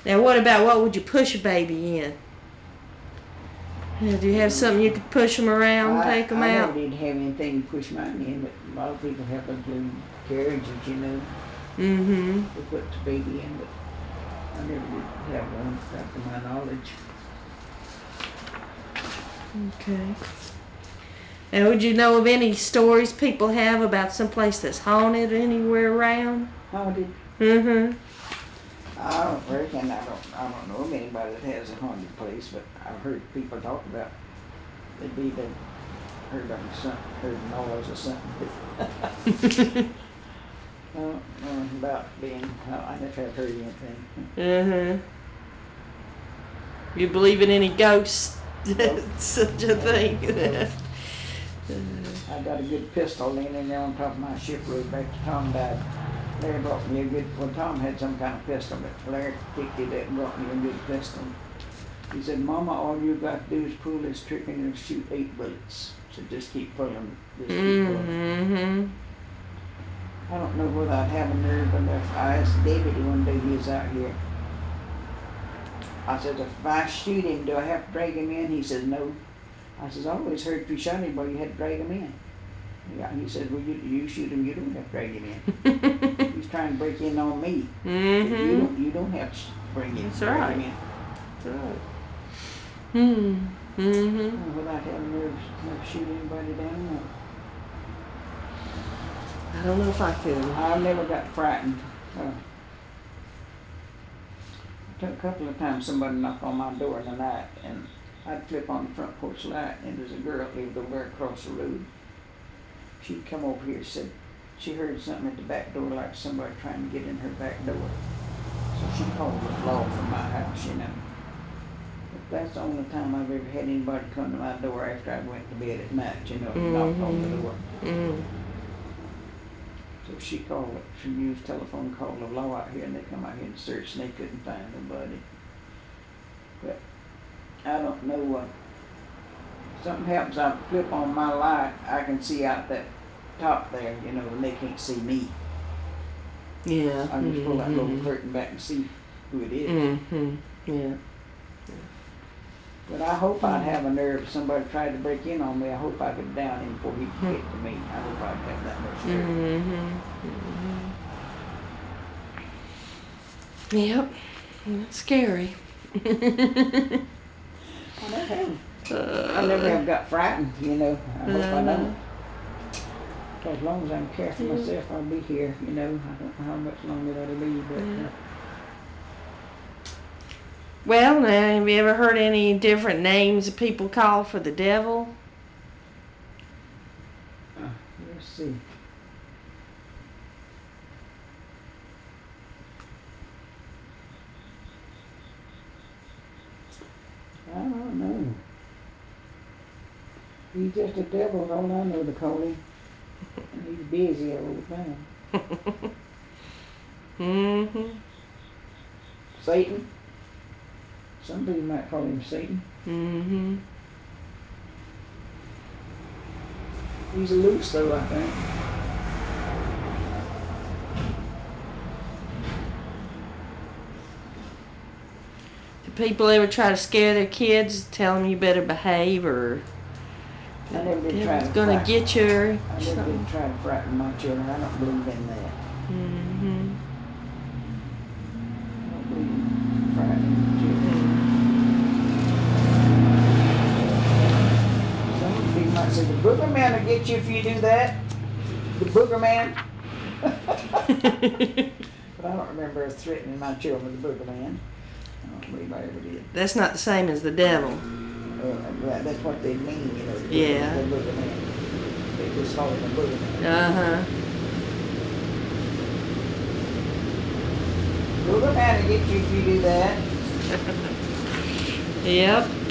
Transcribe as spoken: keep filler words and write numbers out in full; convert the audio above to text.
Now, what about what would you push a baby in? Do you have something you could push them around, I, take them I out? never did have anything to push mine in, but a lot of people have those little carriages, you know. Mm-hmm. To put the baby in, but I never did have one, not to my knowledge. Okay. Now, would you know of any stories people have about someplace that's haunted anywhere around? Haunted? Mm-hmm. I don't reckon. I don't. I don't know of anybody that has a haunted place, but I've heard people talk about. They'd be the heard of something, heard noise or something. I don't know about being. I never have heard anything. Uh-huh. You believe in any ghosts? Nope. Such a thing. Nope. I got a good pistol laying in there on top of my ship road back to Tom died. Larry brought me a good, well, Tom had some kind of pistol, but Larry picked it up and brought me a good pistol. He said, Mama, all you got to do is pull this trigger and it'll shoot eight bullets. So just keep pulling, just keep pulling. Mm-hmm. I don't know whether I'd have a nerve enough. I asked David one day, he was out here. I said, if I shoot him, do I have to drag him in? He said, no. I said, I always heard if you shot anybody, you had to drag him in. Yeah, he said, well, you, you shoot him, you don't have to drag him in. He's trying to break in on me. Mm-hmm. You don't, you don't have to bring him, That's drag right. him in. That's right. Hmm. Mm-hmm. Oh, without having nerves enough to shoot anybody down, no. I don't know if I could. I never got frightened. Uh, it took a couple of times somebody knocked on my door in the night, and I'd flip on the front porch light, and there's a girl who lived over there across the road. She'd come over here and said she heard something at the back door like somebody trying to get in her back door. So she called the law from my house, you know. But that's the only time I've ever had anybody come to my door after I went to bed at night, you know, and mm-hmm. knocked on the door. Mm-hmm. So she called it, she used telephone, called the law out here, and they come out here and searched, and they couldn't find nobody. But I don't know what. Something happens, I flip on my light, I can see out that top there, you know, and they can't see me. Yeah. I can just pull that mm-hmm. little curtain back and see who it is. Mm-hmm. Yeah. But I hope I'd have a nerve if somebody tried to break in on me. I hope I could down him before he could get to me. I hope I'd have that much nerve. Mm-hmm. Mm-hmm. Yep. That's scary. I never have. Uh, I never have got frightened, you know. I hope uh, I don't. As long as I'm careful mm-hmm. myself, I'll be here, you know. I don't know how much longer that'll be, but... Mm-hmm. Uh, well, now, have you ever heard any different names that people call for the devil? Uh, let's see. I don't know. He's just a devil, all I know to call him. And he's busy all the time. Mm-hmm. Satan. Some people might call him Satan. Mm-hmm. He's loose though, I think. Do people ever try to scare their kids, tell them you better behave, or I never did try to gonna frighten. get you? Or I never did try to frighten my children. I don't believe in that. Mm-hmm. I don't believe in frightening children. Some people might say, the booger man will get you if you do that. The booger man. But I don't remember threatening my children with the booger man. I don't believe I ever did. That's not the same as the devil. Uh, that's what they mean, you know. The Yeah. Booger, the booger man. They just call him the booger man. Uh-huh. Booger man will get you if you do that. Yep.